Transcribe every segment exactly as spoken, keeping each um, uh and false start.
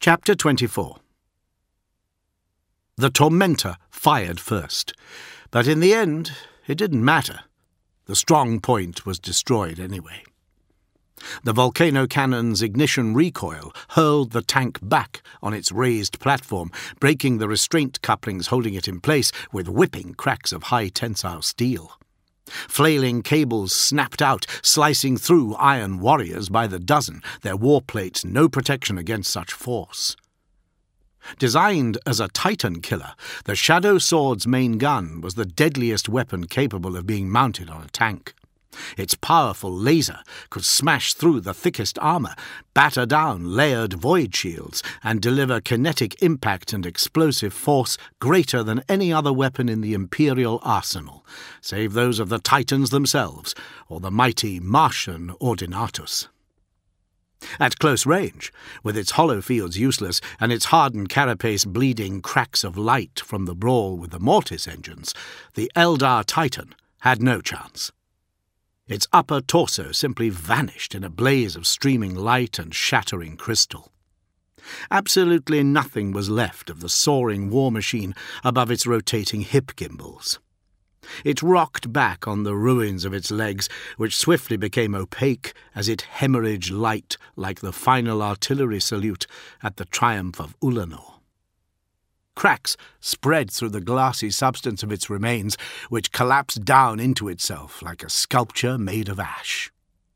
Chapter twenty-four. The Tormentor fired first, but in the end it didn't matter. The strong point was destroyed anyway. The volcano cannon's ignition recoil hurled the tank back on its raised platform, breaking the restraint couplings holding it in place with whipping cracks of high tensile steel. Flailing cables snapped out, slicing through iron warriors by the dozen, their war plates no protection against such force. Designed as a Titan killer, the Shadow Sword's main gun was the deadliest weapon capable of being mounted on a tank. Its powerful laser could smash through the thickest armor, batter down layered void shields, and deliver kinetic impact and explosive force greater than any other weapon in the Imperial arsenal, save those of the Titans themselves, or the mighty Martian Ordinatus. At close range, with its hollow fields useless and its hardened carapace bleeding cracks of light from the brawl with the Mortis engines, the Eldar Titan had no chance. Its upper torso simply vanished in a blaze of streaming light and shattering crystal. Absolutely nothing was left of the soaring war machine above its rotating hip gimbals. It rocked back on the ruins of its legs, which swiftly became opaque as it hemorrhaged light like the final artillery salute at the triumph of Ulanor. Cracks spread through the glassy substance of its remains, which collapsed down into itself like a sculpture made of ash.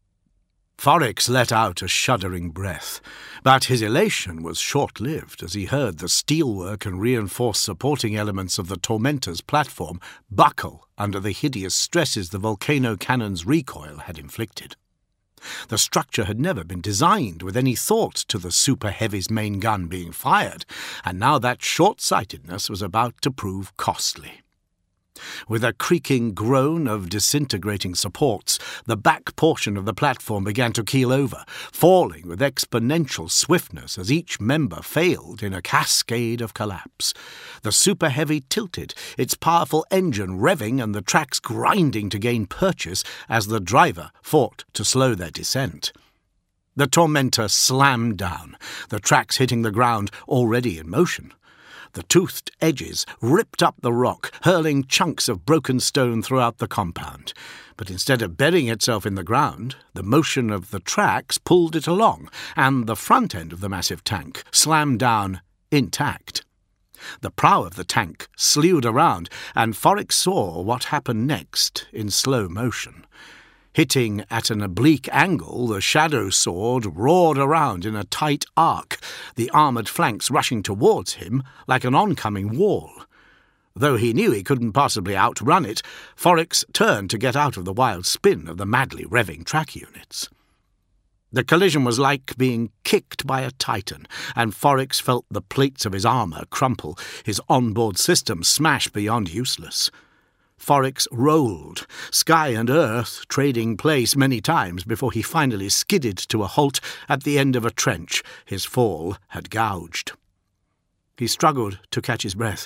Foryx let out a shuddering breath, but his elation was short-lived as he heard the steelwork and reinforced supporting elements of the Tormentor's platform buckle under the hideous stresses the volcano cannon's recoil had inflicted. The structure had never been designed with any thought to the Super Heavy's main gun being fired, and now that short-sightedness was about to prove costly. With a creaking groan of disintegrating supports, the back portion of the platform began to keel over, falling with exponential swiftness as each member failed in a cascade of collapse. The Super Heavy tilted, its powerful engine revving and the tracks grinding to gain purchase as the driver fought to slow their descent. The Tormentor slammed down, the tracks hitting the ground already in motion. The toothed edges ripped up the rock, hurling chunks of broken stone throughout the compound. But instead of burying itself in the ground, the motion of the tracks pulled it along, and the front end of the massive tank slammed down intact. The prow of the tank slewed around, and Foryx saw what happened next in slow motion. Hitting at an oblique angle, the Shadow Sword roared around in a tight arc, the armoured flanks rushing towards him like an oncoming wall. Though he knew he couldn't possibly outrun it, Foryx turned to get out of the wild spin of the madly revving track units. The collision was like being kicked by a titan, and Foryx felt the plates of his armour crumple, his onboard system smash beyond useless. Foryx rolled, sky and earth trading place many times before he finally skidded to a halt at the end of a trench his fall had gouged. He struggled to catch his breath.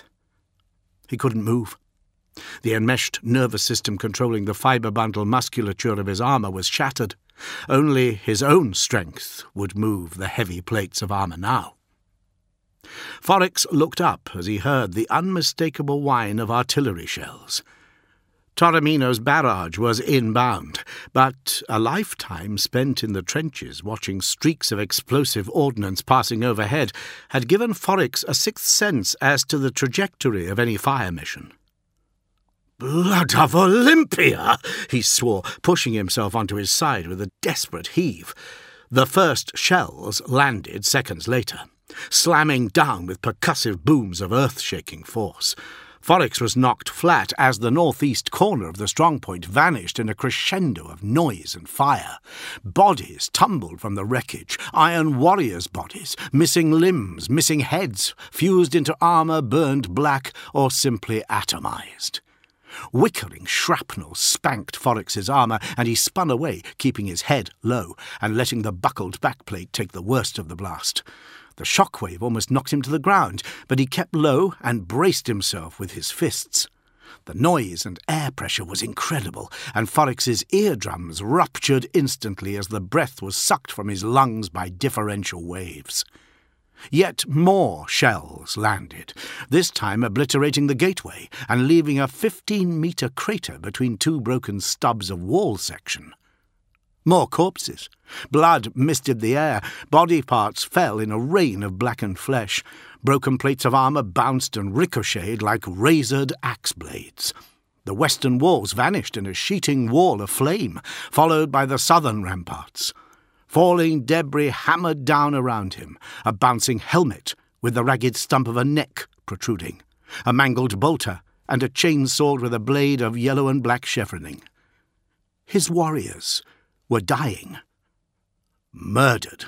He couldn't move. The enmeshed nervous system controlling the fibre bundle musculature of his armour was shattered. Only his own strength would move the heavy plates of armour now. Foryx looked up as he heard the unmistakable whine of artillery shells. Torremino's barrage was inbound, but a lifetime spent in the trenches watching streaks of explosive ordnance passing overhead had given Foryx a sixth sense as to the trajectory of any fire mission. "Blood of Olympia!" he swore, pushing himself onto his side with a desperate heave. The first shells landed seconds later, slamming down with percussive booms of earth-shaking force. Foryx was knocked flat as the northeast corner of the strongpoint vanished in a crescendo of noise and fire. Bodies tumbled from the wreckage, iron warriors' bodies, missing limbs, missing heads, fused into armour burned black or simply atomized. Wickering shrapnel spanked Foryx's armour, and he spun away, keeping his head low and letting the buckled backplate take the worst of the blast. The shockwave almost knocked him to the ground, but he kept low and braced himself with his fists. The noise and air pressure was incredible, and Foryx's eardrums ruptured instantly as the breath was sucked from his lungs by differential waves. Yet more shells landed, this time obliterating the gateway and leaving a fifteen-metre crater between two broken stubs of wall section. More corpses. Blood misted the air. Body parts fell in a rain of blackened flesh. Broken plates of armour bounced and ricocheted like razored axe blades. The western walls vanished in a sheeting wall of flame, followed by the southern ramparts. Falling debris hammered down around him, a bouncing helmet with the ragged stump of a neck protruding, a mangled bolter, and a chain sword with a blade of yellow and black chevroning. His warriors were dying. Murdered.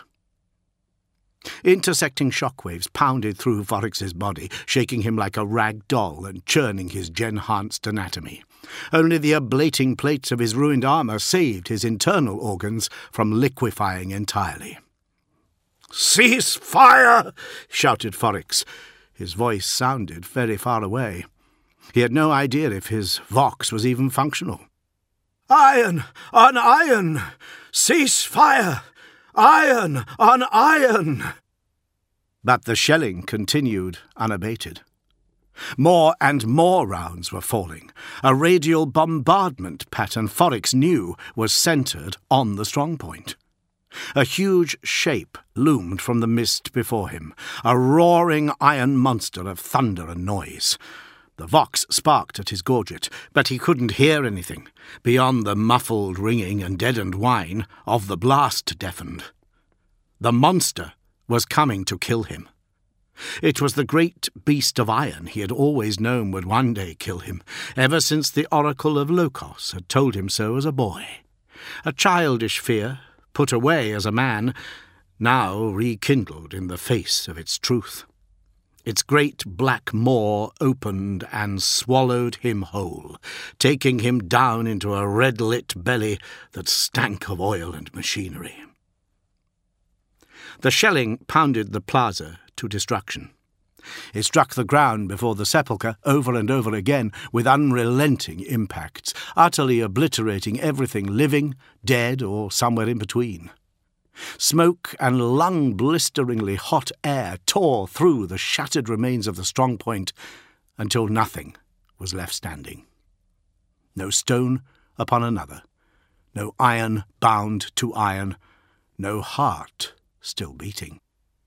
Intersecting shockwaves pounded through Forrex's body, shaking him like a rag doll and churning his gen-hanced anatomy. Only the ablating plates of his ruined armour saved his internal organs from liquefying entirely. "Cease fire!" shouted Forrex. His voice sounded very far away. He had no idea if his vox was even functional. "Iron on iron! Cease fire! Iron on iron!" But the shelling continued unabated. More and more rounds were falling. A radial bombardment pattern Forrex knew was centred on the strongpoint. A huge shape loomed from the mist before him, a roaring iron monster of thunder and noise. The vox sparked at his gorget, but he couldn't hear anything beyond the muffled ringing and deadened whine of the blast deafened. The monster was coming to kill him. It was the great beast of iron he had always known would one day kill him, ever since the Oracle of Lokos had told him so as a boy. A childish fear, put away as a man, now rekindled in the face of its truth. Its great black maw opened and swallowed him whole, taking him down into a red-lit belly that stank of oil and machinery. The shelling pounded the plaza to destruction. It struck the ground before the sepulchre over and over again with unrelenting impacts, utterly obliterating everything living, dead, or somewhere in between. Smoke and lung-blisteringly hot air tore through the shattered remains of the strongpoint until nothing was left standing. No stone upon another, no iron bound to iron, no heart still beating.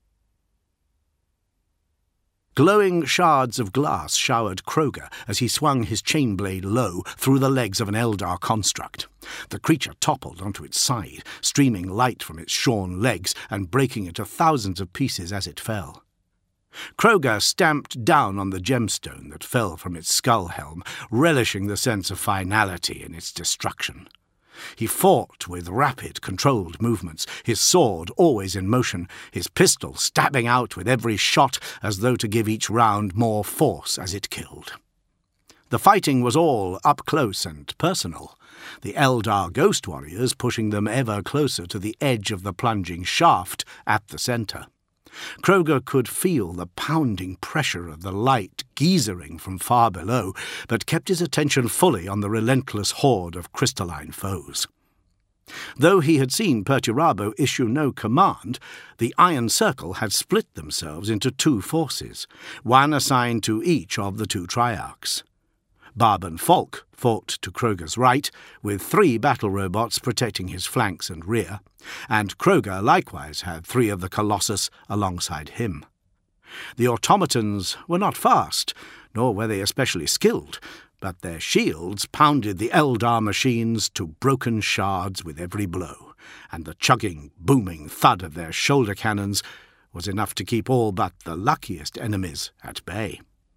Glowing shards of glass showered Kroger as he swung his chain blade low through the legs of an Eldar construct. The creature toppled onto its side, streaming light from its shorn legs and breaking into thousands of pieces as it fell. Kroger stamped down on the gemstone that fell from its skull helm, relishing the sense of finality in its destruction. He fought with rapid, controlled movements, his sword always in motion, his pistol stabbing out with every shot as though to give each round more force as it killed. The fighting was all up close and personal, the Eldar ghost warriors pushing them ever closer to the edge of the plunging shaft at the centre. Kroger could feel the pounding pressure of the light geysering from far below, but kept his attention fully on the relentless horde of crystalline foes. Though he had seen Perturabo issue no command, the Iron Circle had split themselves into two forces, one assigned to each of the two Triarchs. Barban Falk fought to Kroger's right, with three battle robots protecting his flanks and rear, and Kroger likewise had three of the Colossus alongside him. The automatons were not fast, nor were they especially skilled, but their shields pounded the Eldar machines to broken shards with every blow, and the chugging, booming thud of their shoulder cannons was enough to keep all but the luckiest enemies at bay.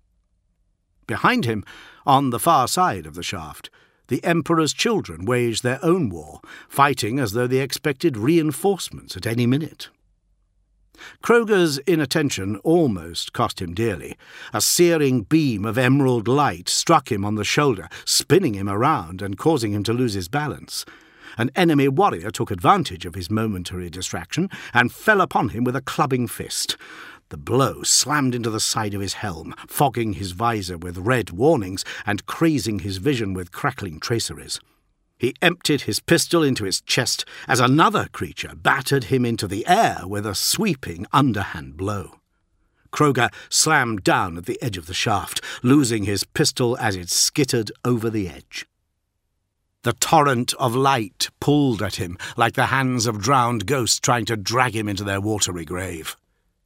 Behind him, on the far side of the shaft, the Emperor's children waged their own war, fighting as though they expected reinforcements at any minute. Kroger's inattention almost cost him dearly. A searing beam of emerald light struck him on the shoulder, spinning him around and causing him to lose his balance. An enemy warrior took advantage of his momentary distraction and fell upon him with a clubbing fist. The blow slammed into the side of his helm, fogging his visor with red warnings and crazing his vision with crackling traceries. He emptied his pistol into his chest as another creature battered him into the air with a sweeping underhand blow. Kroger slammed down at the edge of the shaft, losing his pistol as it skittered over the edge. The torrent of light pulled at him like the hands of drowned ghosts trying to drag him into their watery grave.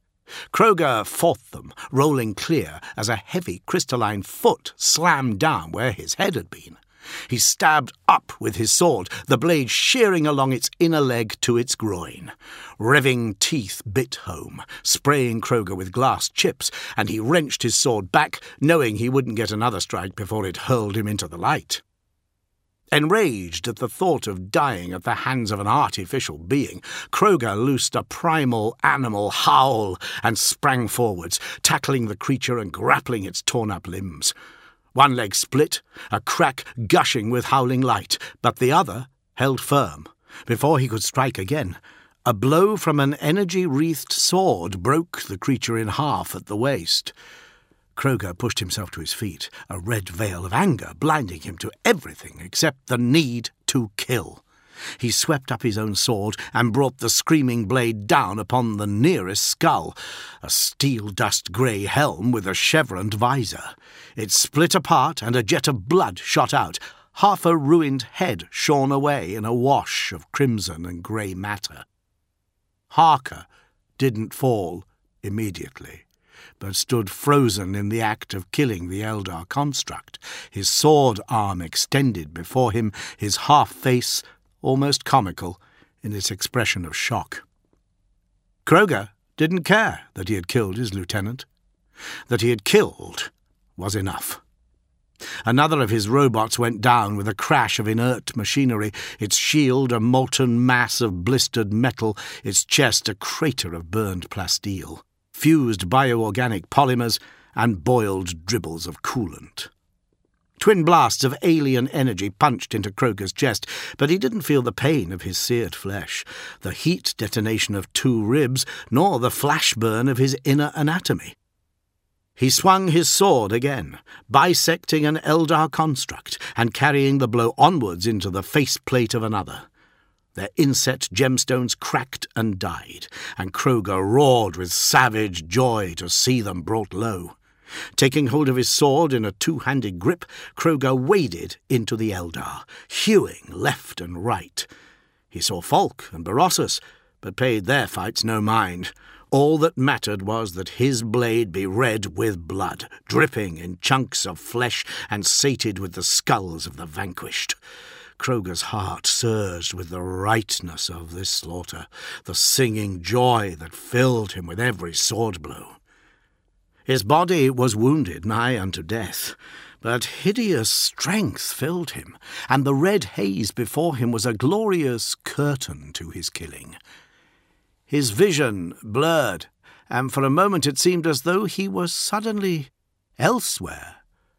Kroger fought them, rolling clear as a heavy crystalline foot slammed down where his head had been. He stabbed up with his sword, the blade shearing along its inner leg to its groin. Revving teeth bit home, spraying Kroger with glass chips, and he wrenched his sword back, knowing he wouldn't get another strike before it hurled him into the light. Enraged at the thought of dying at the hands of an artificial being, Kroger loosed a primal animal howl and sprang forwards, tackling the creature and grappling its torn-up limbs. One leg split, a crack gushing with howling light, but the other held firm. Before he could strike again, a blow from an energy-wreathed sword broke the creature in half at the waist. Kroger pushed himself to his feet, a red veil of anger blinding him to everything except the need to kill. He swept up his own sword and brought the screaming blade down upon the nearest skull, a steel-dust grey helm with a chevroned visor. It split apart and a jet of blood shot out, half a ruined head shorn away in a wash of crimson and grey matter. Harker didn't fall immediately, but stood frozen in the act of killing the Eldar construct, his sword arm extended before him, his half-face almost comical in its expression of shock. Kroger didn't care that he had killed his lieutenant. That he had killed was enough. Another of his robots went down with a crash of inert machinery, its shield a molten mass of blistered metal, its chest a crater of burned plasteel, fused bioorganic polymers and boiled dribbles of coolant. Twin blasts of alien energy punched into Kroger's chest, but he didn't feel the pain of his seared flesh, the heat detonation of two ribs, nor the flash burn of his inner anatomy. He swung his sword again, bisecting an Eldar construct and carrying the blow onwards into the faceplate of another. Their inset gemstones cracked and died, and Kroger roared with savage joy to see them brought low. Taking hold of his sword in a two-handed grip, Kroger waded into the Eldar, hewing left and right. He saw Falk and Berossus, but paid their fights no mind. All that mattered was that his blade be red with blood, dripping in chunks of flesh and sated with the skulls of the vanquished. Kroger's heart surged with the rightness of this slaughter, the singing joy that filled him with every sword blow. His body was wounded nigh unto death, but hideous strength filled him, and the red haze before him was a glorious curtain to his killing. His vision blurred, and for a moment it seemed as though he was suddenly elsewhere.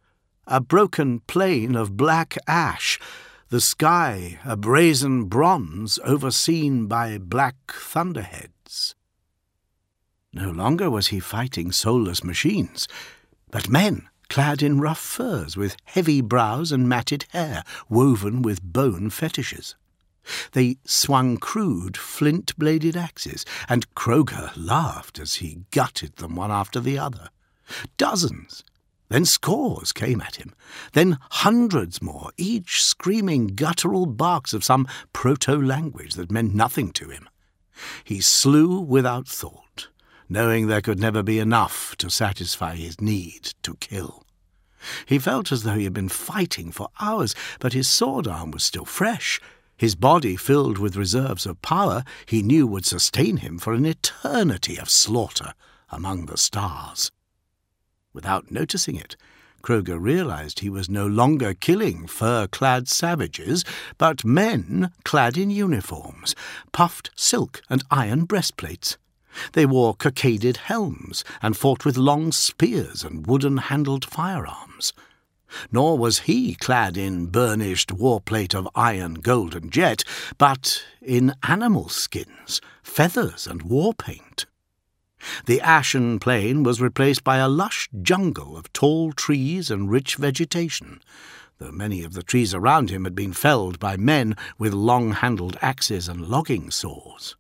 A broken plain of black ash, the sky a brazen bronze overseen by black thunderheads. No longer was he fighting soulless machines, but men clad in rough furs with heavy brows and matted hair woven with bone fetishes. They swung crude, flint-bladed axes, and Kroger laughed as he gutted them one after the other. Dozens, then scores came at him, then hundreds more, each screaming guttural barks of some proto-language that meant nothing to him. He slew without thought, knowing there could never be enough to satisfy his need to kill. He felt as though he had been fighting for hours, but his sword arm was still fresh. His body filled with reserves of power he knew would sustain him for an eternity of slaughter among the stars. Without noticing it, Kroger realized he was no longer killing fur-clad savages, but men clad in uniforms, puffed silk and iron breastplates. They wore cockaded helms and fought with long spears and wooden-handled firearms. Nor was he clad in burnished war-plate of iron, gold, and jet, but in animal skins, feathers, and war-paint. The ashen plain was replaced by a lush jungle of tall trees and rich vegetation. though many of the trees around him had been felled by men with long-handled axes and logging saws.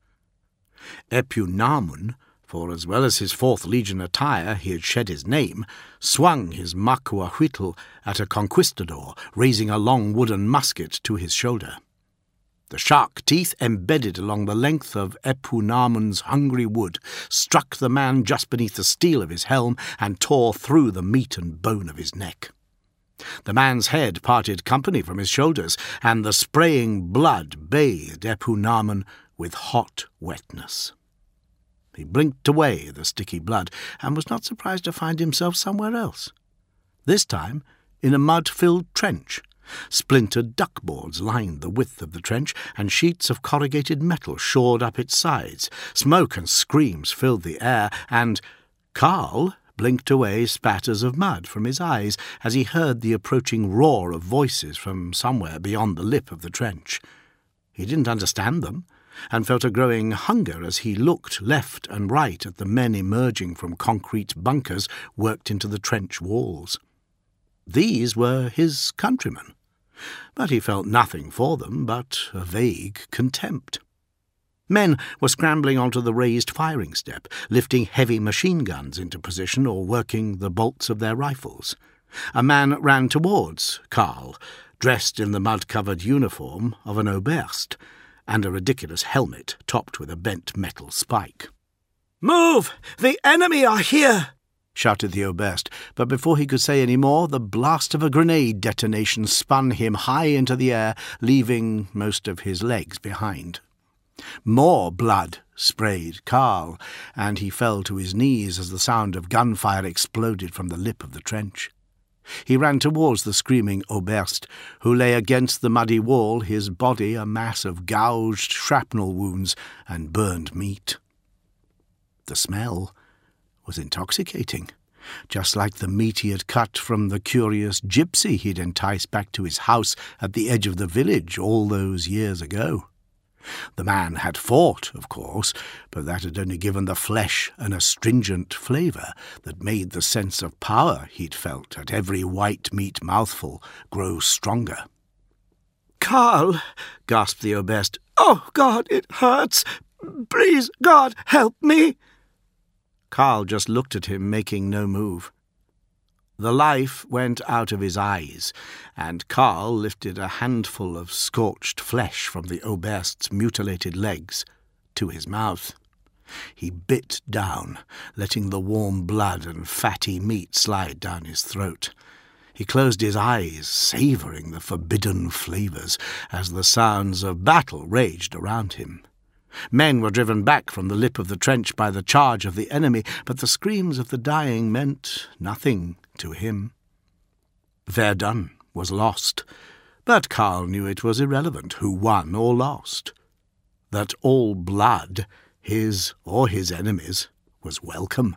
Epounamun, for as well as his fourth Legion attire he had shed his name, swung his macuahuitl at a conquistador, raising a long wooden musket to his shoulder. The shark teeth, embedded along the length of Epounamun's hungry wood, struck the man just beneath the steel of his helm and tore through the meat and bone of his neck. The man's head parted company from his shoulders, and the spraying blood bathed Epounamun with hot wetness. He blinked away the sticky blood, and was not surprised to find himself somewhere else. This time in a mud-filled trench. Splintered duckboards lined the width of the trench, and sheets of corrugated metal shored up its sides. Smoke and screams filled the air, and Carl blinked away spatters of mud from his eyes as he heard the approaching roar of voices from somewhere beyond the lip of the trench. He didn't understand them, and felt a growing hunger as he looked left and right at the men emerging from concrete bunkers worked into the trench walls. These were his countrymen, but he felt nothing for them but a vague contempt. Men were scrambling onto the raised firing step, lifting heavy machine guns into position or working the bolts of their rifles. A man ran towards Carl, dressed in the mud-covered uniform of an oberst, and a ridiculous helmet topped with a bent metal spike. "Move! The enemy are here!" shouted the oberst, but before he could say any more, the blast of a grenade detonation spun him high into the air, leaving most of his legs behind. More blood sprayed Carl, and he fell to his knees as the sound of gunfire exploded from the lip of the trench. He ran towards the screaming oberst, who lay against the muddy wall, his body a mass of gouged shrapnel wounds and burned meat. The smell was intoxicating, just like the meat he had cut from the curious gypsy he'd enticed back to his house at the edge of the village all those years ago. The man had fought, of course, but that had only given the flesh an astringent flavour that made the sense of power he'd felt at every white meat mouthful grow stronger. "Carl!" gasped the oberst. "Oh, God, it hurts! Please, God, help me!" Carl just looked at him, making no move. The life went out of his eyes, and Carl lifted a handful of scorched flesh from the oberst's mutilated legs to his mouth. He bit down, letting the warm blood and fatty meat slide down his throat. He closed his eyes, savouring the forbidden flavours, as the sounds of battle raged around him. Men were driven back from the lip of the trench by the charge of the enemy, but the screams of the dying meant nothing to him. Verdun was lost, but Carl knew it was irrelevant who won or lost. That all blood, his or his enemies', was welcome.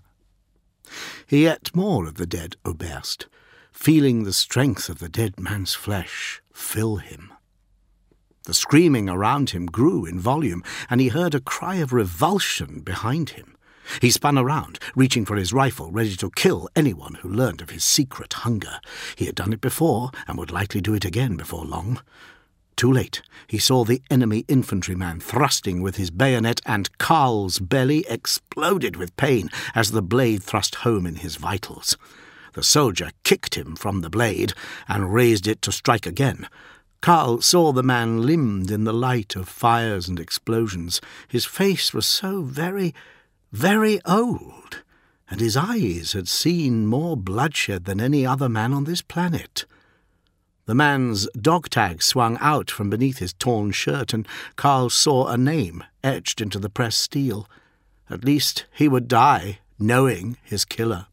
He ate more of the dead oberst, feeling the strength of the dead man's flesh fill him. The screaming around him grew in volume, and he heard a cry of revulsion behind him. He spun around, reaching for his rifle, ready to kill anyone who learned of his secret hunger. He had done it before, and would likely do it again before long. Too late, he saw the enemy infantryman thrusting with his bayonet, and Carl's belly exploded with pain as the blade thrust home in his vitals. The soldier kicked him from the blade and raised it to strike again. Carl saw the man limned in the light of fires and explosions. His face was so very, very old, and his eyes had seen more bloodshed than any other man on this planet. The man's dog tag swung out from beneath his torn shirt, and Carl saw a name etched into the pressed steel. At least he would die knowing his killer.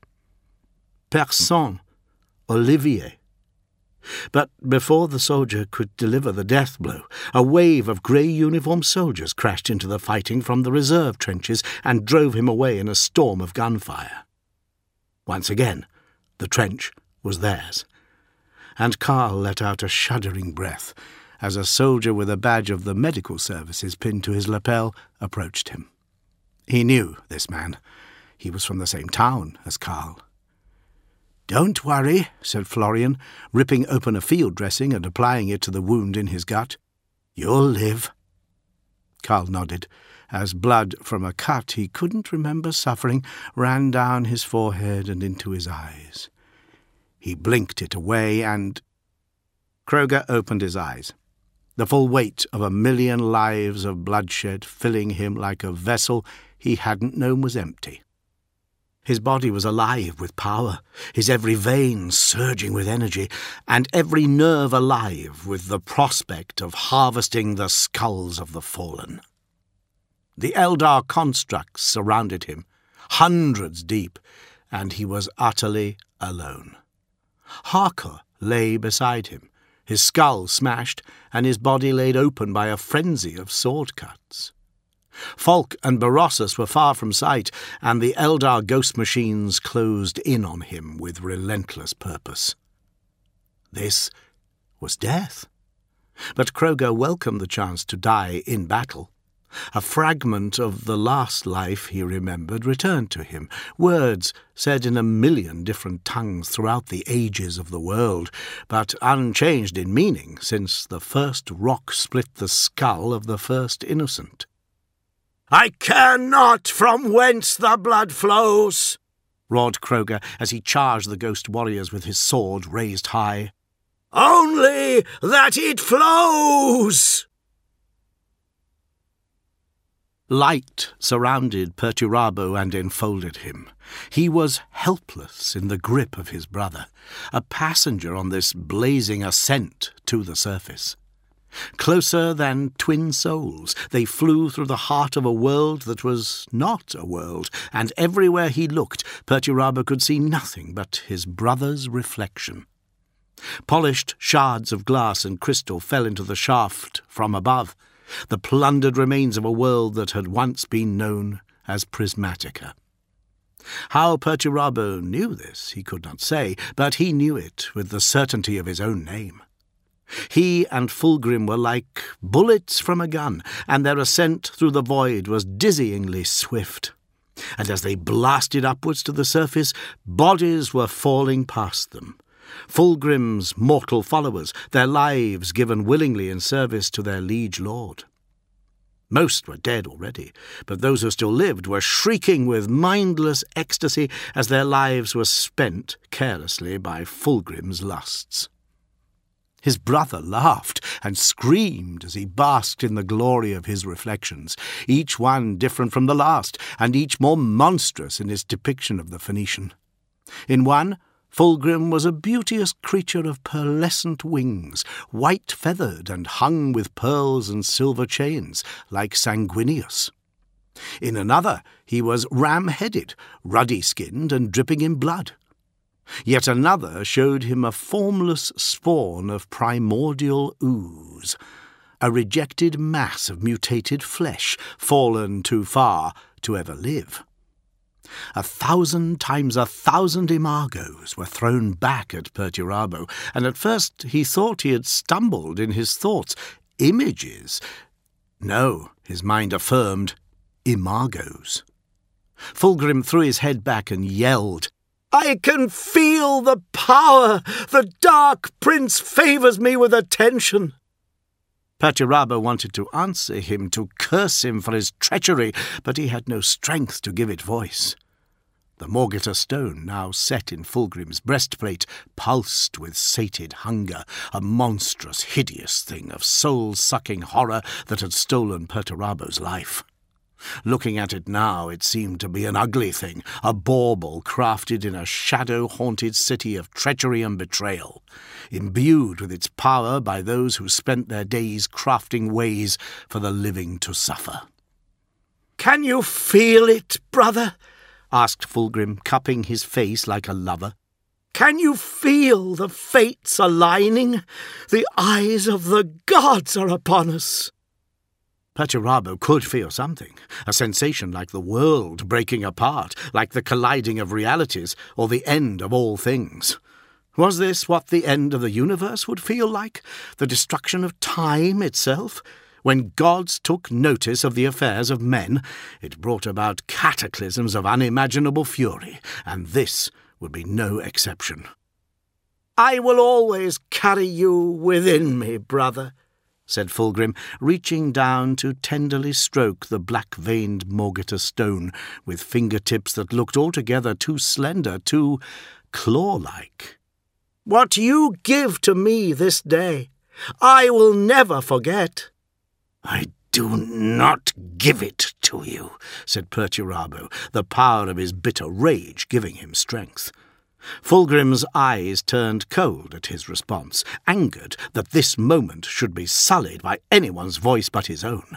Person Olivier. But before the soldier could deliver the death blow, a wave of grey-uniformed soldiers crashed into the fighting from the reserve trenches and drove him away in a storm of gunfire. Once again, the trench was theirs, and Carl let out a shuddering breath as a soldier with a badge of the medical services pinned to his lapel approached him. He knew this man. He was from the same town as Carl. "Don't worry," said Florian, ripping open a field dressing and applying it to the wound in his gut. "You'll live." Karl nodded, as blood from a cut he couldn't remember suffering ran down his forehead and into his eyes. He blinked it away and... Kroger opened his eyes, the full weight of a million lives of bloodshed filling him like a vessel he hadn't known was empty. His body was alive with power, his every vein surging with energy, and every nerve alive with the prospect of harvesting the skulls of the fallen. The Eldar constructs surrounded him, hundreds deep, and he was utterly alone. Harker lay beside him, his skull smashed and his body laid open by a frenzy of sword cuts. Falk and Berossus were far from sight, and the Eldar ghost machines closed in on him with relentless purpose. This was death. But Kroger welcomed the chance to die in battle. A fragment of the last life he remembered returned to him, words said in a million different tongues throughout the ages of the world, but unchanged in meaning since the first rock split the skull of the first innocent. "I care not from whence the blood flows," roared Kroger as he charged the ghost warriors with his sword raised high. "Only that it flows!" Light surrounded Perturabo and enfolded him. He was helpless in the grip of his brother, a passenger on this blazing ascent to the surface. Closer than twin souls, they flew through the heart of a world that was not a world, and everywhere he looked, Perturabo could see nothing but his brother's reflection. Polished shards of glass and crystal fell into the shaft from above, the plundered remains of a world that had once been known as Prismatica. How Perturabo knew this, he could not say, but he knew it with the certainty of his own name. He and Fulgrim were like bullets from a gun, and their ascent through the void was dizzyingly swift. And as they blasted upwards to the surface, bodies were falling past them. Fulgrim's mortal followers, their lives given willingly in service to their liege lord. Most were dead already, but those who still lived were shrieking with mindless ecstasy as their lives were spent carelessly by Fulgrim's lusts. His brother laughed and screamed as he basked in the glory of his reflections, each one different from the last, and each more monstrous in its depiction of the Phoenician. In one, Fulgrim was a beauteous creature of pearlescent wings, white-feathered and hung with pearls and silver chains, like Sanguinius. In another, he was ram-headed, ruddy-skinned and dripping in blood. Yet another showed him a formless spawn of primordial ooze, a rejected mass of mutated flesh, fallen too far to ever live. A thousand times a thousand imagos were thrown back at Perturabo, and at first he thought he had stumbled in his thoughts. Images? No, his mind affirmed, imagos. Fulgrim threw his head back and yelled, "I can feel the power! The Dark Prince favours me with attention!" Perturabo wanted to answer him, to curse him for his treachery, but he had no strength to give it voice. The Morgita stone, now set in Fulgrim's breastplate, pulsed with sated hunger, a monstrous, hideous thing of soul-sucking horror that had stolen Perturabo's life. Looking at it now, it seemed to be an ugly thing, a bauble crafted in a shadow-haunted city of treachery and betrayal, imbued with its power by those who spent their days crafting ways for the living to suffer. "Can you feel it, brother?" asked Fulgrim, cupping his face like a lover. "Can you feel the fates aligning? The eyes of the gods are upon us." Perturabo could feel something, a sensation like the world breaking apart, like the colliding of realities, or the end of all things. Was this what the end of the universe would feel like? The destruction of time itself? When gods took notice of the affairs of men, it brought about cataclysms of unimaginable fury, and this would be no exception. "I will always carry you within me, brother," said Fulgrim, reaching down to tenderly stroke the black-veined Morgota stone with fingertips that looked altogether too slender, too claw-like. "What you give to me this day, I will never forget." "I do not give it to you," said Perturabo, the power of his bitter rage giving him strength. Fulgrim's eyes turned cold at his response, angered that this moment should be sullied by anyone's voice but his own.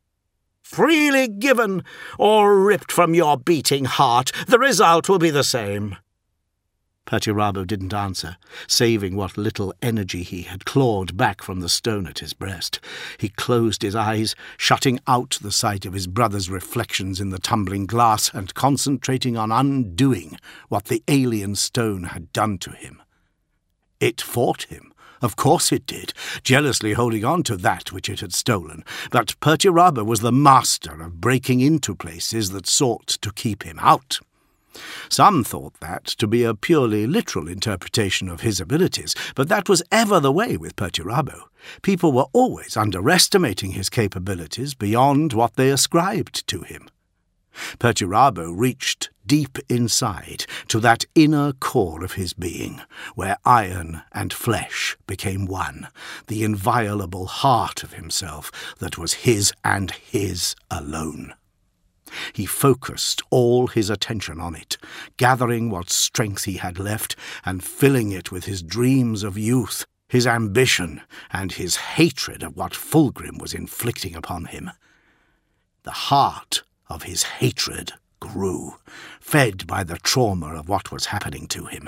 "Freely given or ripped from your beating heart, the result will be the same." Perturabo didn't answer, saving what little energy he had clawed back from the stone at his breast. He closed his eyes, shutting out the sight of his brother's reflections in the tumbling glass and concentrating on undoing what the alien stone had done to him. It fought him. Of course it did, jealously holding on to that which it had stolen, but Perturabo was the master of breaking into places that sought to keep him out. Some thought that to be a purely literal interpretation of his abilities, but that was ever the way with Perturabo. People were always underestimating his capabilities beyond what they ascribed to him. Perturabo reached deep inside to that inner core of his being, where iron and flesh became one, the inviolable heart of himself that was his and his alone. He focused all his attention on it, gathering what strength he had left and filling it with his dreams of youth, his ambition, and his hatred of what Fulgrim was inflicting upon him. The heart of his hatred grew, fed by the trauma of what was happening to him.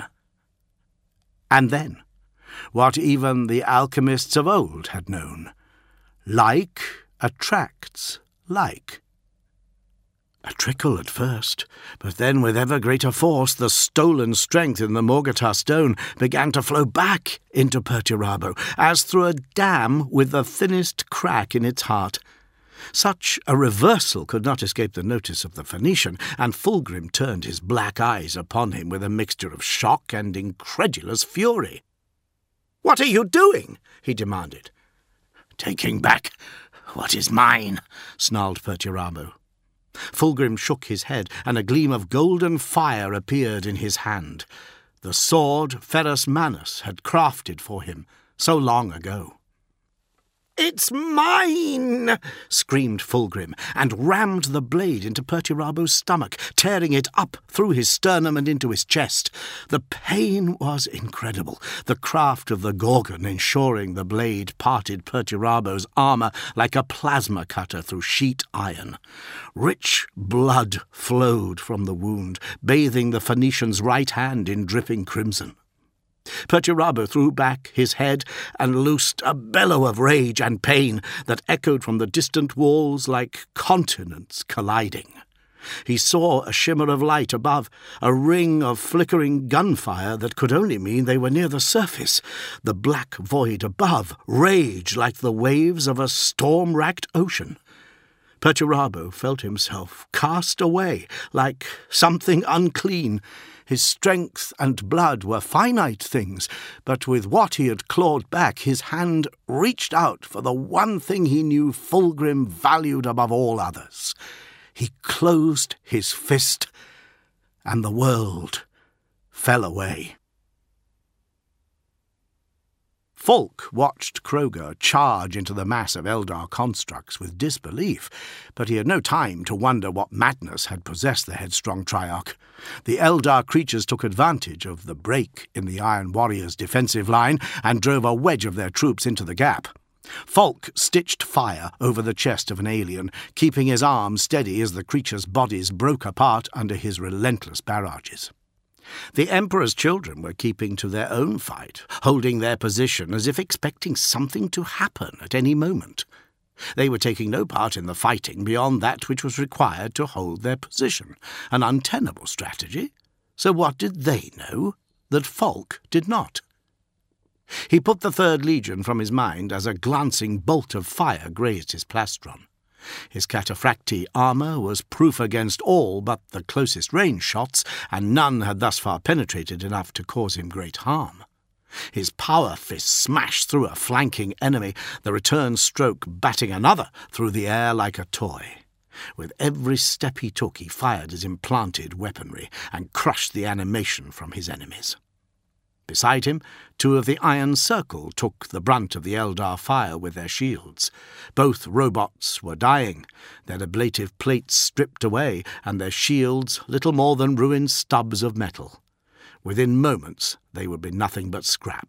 And then, what even the alchemists of old had known, like attracts like. A trickle at first, but then with ever greater force the stolen strength in the Morgota stone began to flow back into Perturabo, as through a dam with the thinnest crack in its heart. Such a reversal could not escape the notice of the Phoenician, and Fulgrim turned his black eyes upon him with a mixture of shock and incredulous fury. "What are you doing?" he demanded. "Taking back what is mine," snarled Perturabo. Fulgrim shook his head, and a gleam of golden fire appeared in his hand. The sword Ferrus Manus had crafted for him so long ago. "It's mine!" screamed Fulgrim, and rammed the blade into Perturabo's stomach, tearing it up through his sternum and into his chest. The pain was incredible, the craft of the Gorgon ensuring the blade parted Perturabo's armour like a plasma cutter through sheet iron. Rich blood flowed from the wound, bathing the Phoenician's right hand in dripping crimson. Perturabo threw back his head and loosed a bellow of rage and pain that echoed from the distant walls like continents colliding. He saw a shimmer of light above, a ring of flickering gunfire that could only mean they were near the surface. The black void above raged like the waves of a storm-racked ocean. Perturabo felt himself cast away like something unclean. His strength and blood were finite things, but with what he had clawed back, his hand reached out for the one thing he knew Fulgrim valued above all others. He closed his fist, and the world fell away. Falk watched Kroger charge into the mass of Eldar constructs with disbelief, but he had no time to wonder what madness had possessed the headstrong Triarch. The Eldar creatures took advantage of the break in the Iron Warriors' defensive line and drove a wedge of their troops into the gap. Falk stitched fire over the chest of an alien, keeping his arm steady as the creature's bodies broke apart under his relentless barrages. The Emperor's children were keeping to their own fight, holding their position as if expecting something to happen at any moment. They were taking no part in the fighting beyond that which was required to hold their position, an untenable strategy. So what did they know that Falk did not? He put the Third Legion from his mind as a glancing bolt of fire grazed his plastron. His cataphracti armour was proof against all but the closest range shots, and none had thus far penetrated enough to cause him great harm. His power fist smashed through a flanking enemy, the return stroke batting another through the air like a toy. With every step he took, he fired his implanted weaponry and crushed the animation from his enemies. Beside him, two of the Iron Circle took the brunt of the Eldar fire with their shields. Both robots were dying, their ablative plates stripped away, and their shields little more than ruined stubs of metal. Within moments they would be nothing but scrap.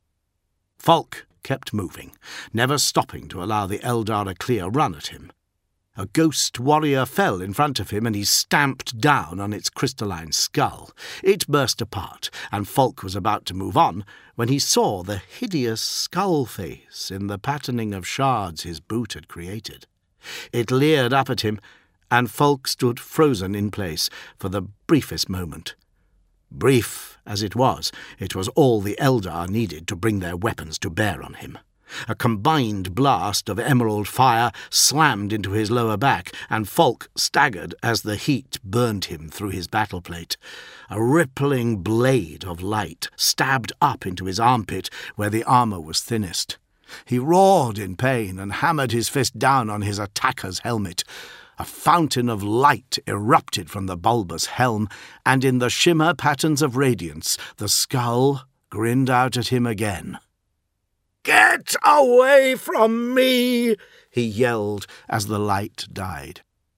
Falk kept moving, never stopping to allow the Eldar a clear run at him. A ghost warrior fell in front of him, and he stamped down on its crystalline skull. It burst apart, and Falk was about to move on when he saw the hideous skull face in the patterning of shards his boot had created. It leered up at him, and Falk stood frozen in place for the briefest moment. Brief as it was, it was all the Eldar needed to bring their weapons to bear on him. A combined blast of emerald fire slammed into his lower back, and Falk staggered as the heat burned him through his battle plate. A rippling blade of light stabbed up into his armpit where the armour was thinnest. He roared in pain and hammered his fist down on his attacker's helmet. A fountain of light erupted from the bulbous helm, and in the shimmer patterns of radiance the skull grinned out at him again. "Get away from me!" he yelled as the light died.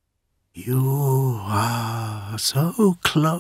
"You are so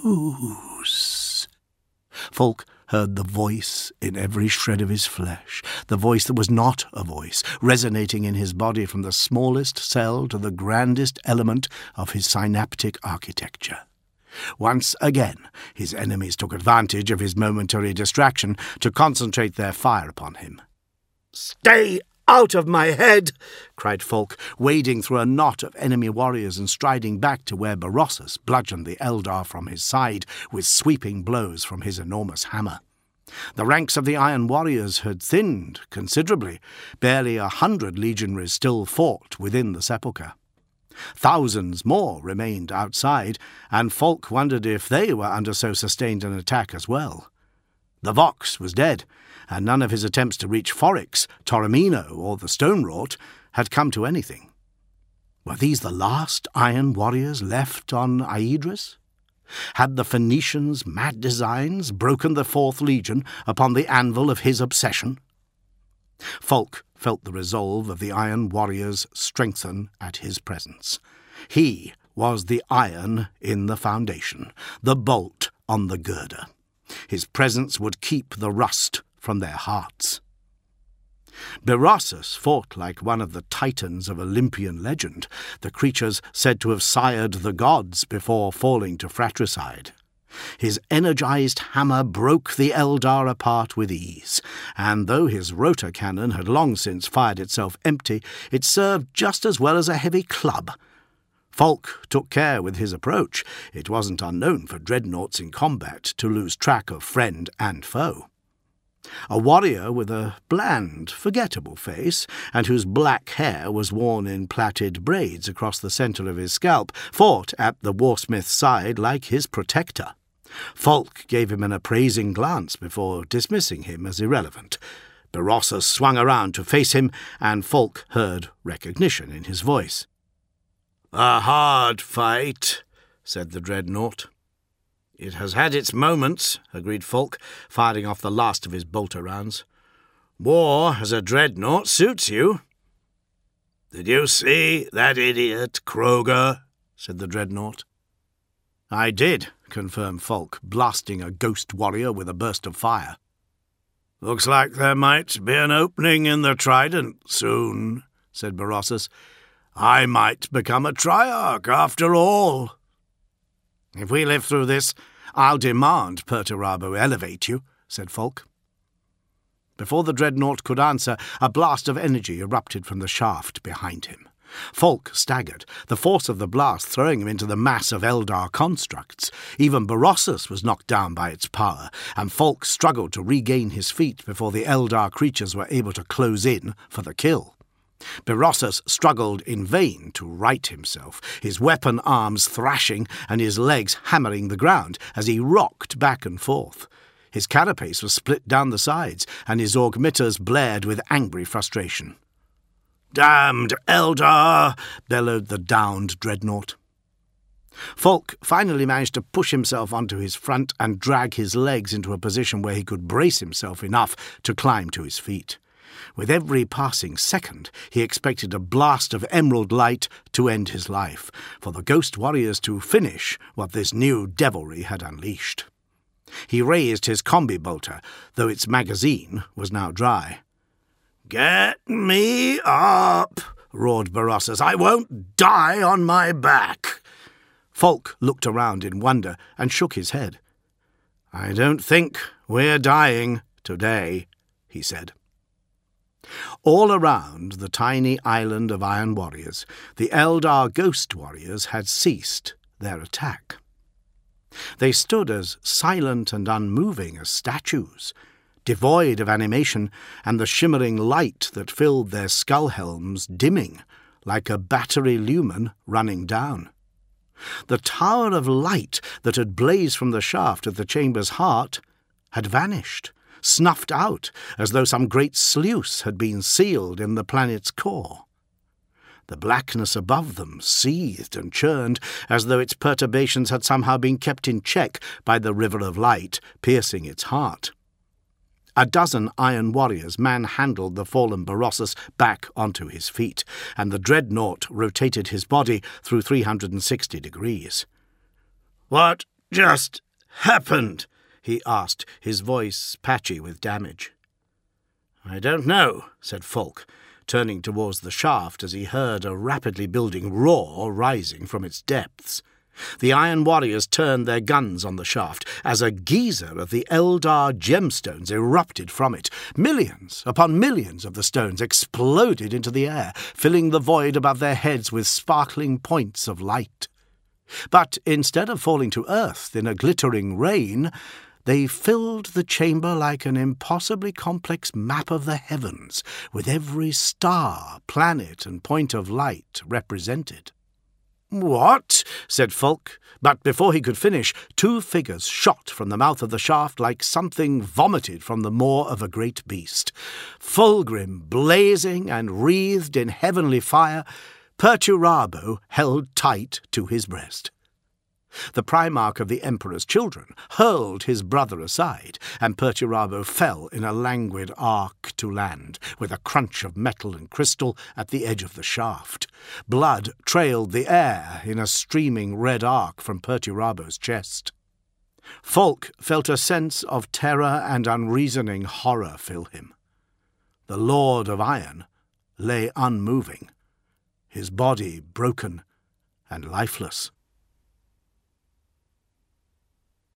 close." Falk heard the voice in every shred of his flesh, the voice that was not a voice, resonating in his body from the smallest cell to the grandest element of his synaptic architecture. Once again, his enemies took advantage of his momentary distraction to concentrate their fire upon him. "Stay out of my head!" cried Falk, wading through a knot of enemy warriors and striding back to where Berossus bludgeoned the Eldar from his side with sweeping blows from his enormous hammer. The ranks of the Iron Warriors had thinned considerably. Barely a hundred legionaries still fought within the sepulchre. Thousands more remained outside, and Falk wondered if they were under so sustained an attack as well. The Vox was dead, and none of his attempts to reach Forix, Torremino, or the Stone-wrought had come to anything. Were these the last Iron Warriors left on Aedris? Had the Phoenicians' mad designs broken the Fourth Legion upon the anvil of his obsession? Falk felt the resolve of the Iron Warriors strengthen at his presence. He was the iron in the foundation, the bolt on the girder. His presence would keep the rust from their hearts. Berossus fought like one of the titans of Olympian legend, the creatures said to have sired the gods before falling to fratricide. His energized hammer broke the Eldar apart with ease, and though his rotor cannon had long since fired itself empty, it served just as well as a heavy club. Falk took care with his approach. It wasn't unknown for dreadnoughts in combat to lose track of friend and foe. A warrior with a bland, forgettable face, and whose black hair was worn in plaited braids across the centre of his scalp, fought at the warsmith's side like his protector. Falk gave him an appraising glance before dismissing him as irrelevant. Berossus swung around to face him, and Falk heard recognition in his voice. "A hard fight," said the dreadnought. "It has had its moments," agreed Falk, firing off the last of his bolter rounds. "War as a dreadnought suits you." "Did you see that idiot, Kroger?" said the dreadnought. "I did," confirmed Falk, blasting a ghost warrior with a burst of fire. "Looks like there might be an opening in the Trident soon," said Berossus. "I might become a Triarch after all." "If we live through this, I'll demand Perturabo elevate you," said Falk. Before the dreadnought could answer, a blast of energy erupted from the shaft behind him. Falk staggered, the force of the blast throwing him into the mass of Eldar constructs. Even Berossus was knocked down by its power, and Falk struggled to regain his feet before the Eldar creatures were able to close in for the kill. Berossus struggled in vain to right himself, his weapon arms thrashing and his legs hammering the ground as he rocked back and forth. His carapace was split down the sides, and his augmitters blared with angry frustration. "Damned Eldar!" bellowed the downed dreadnought. Fulk finally managed to push himself onto his front and drag his legs into a position where he could brace himself enough to climb to his feet. With every passing second, he expected a blast of emerald light to end his life, for the ghost warriors to finish what this new devilry had unleashed. He raised his combi bolter, though its magazine was now dry. "Get me up!" roared Berossus. "I won't die on my back!" Fulk looked around in wonder and shook his head. "I don't think we're dying today," he said. All around the tiny island of Iron Warriors, the Eldar Ghost Warriors had ceased their attack. They stood as silent and unmoving as statues, devoid of animation, and the shimmering light that filled their skull helms dimming, like a battery lumen running down. The tower of light that had blazed from the shaft at the chamber's heart had vanished, snuffed out as though some great sluice had been sealed in the planet's core. The blackness above them seethed and churned as though its perturbations had somehow been kept in check by the river of light piercing its heart. A dozen iron warriors manhandled the fallen Berossus back onto his feet, and the dreadnought rotated his body through three hundred sixty degrees. "What just happened?" he asked, his voice patchy with damage. "I don't know," said Fulk, turning towards the shaft as he heard a rapidly building roar rising from its depths. The Iron Warriors turned their guns on the shaft as a geyser of the Eldar gemstones erupted from it. Millions upon millions of the stones exploded into the air, filling the void above their heads with sparkling points of light. But instead of falling to earth in a glittering rain, they filled the chamber like an impossibly complex map of the heavens, with every star, planet, and point of light represented. "What?" said Fulk, but before he could finish, two figures shot from the mouth of the shaft like something vomited from the maw of a great beast. Fulgrim blazing and wreathed in heavenly fire, Perturabo held tight to his breast. The Primarch of the Emperor's Children hurled his brother aside, and Perturabo fell in a languid arc to land, with a crunch of metal and crystal at the edge of the shaft. Blood trailed the air in a streaming red arc from Perturabo's chest. Fulk felt a sense of terror and unreasoning horror fill him. The Lord of Iron lay unmoving, his body broken and lifeless.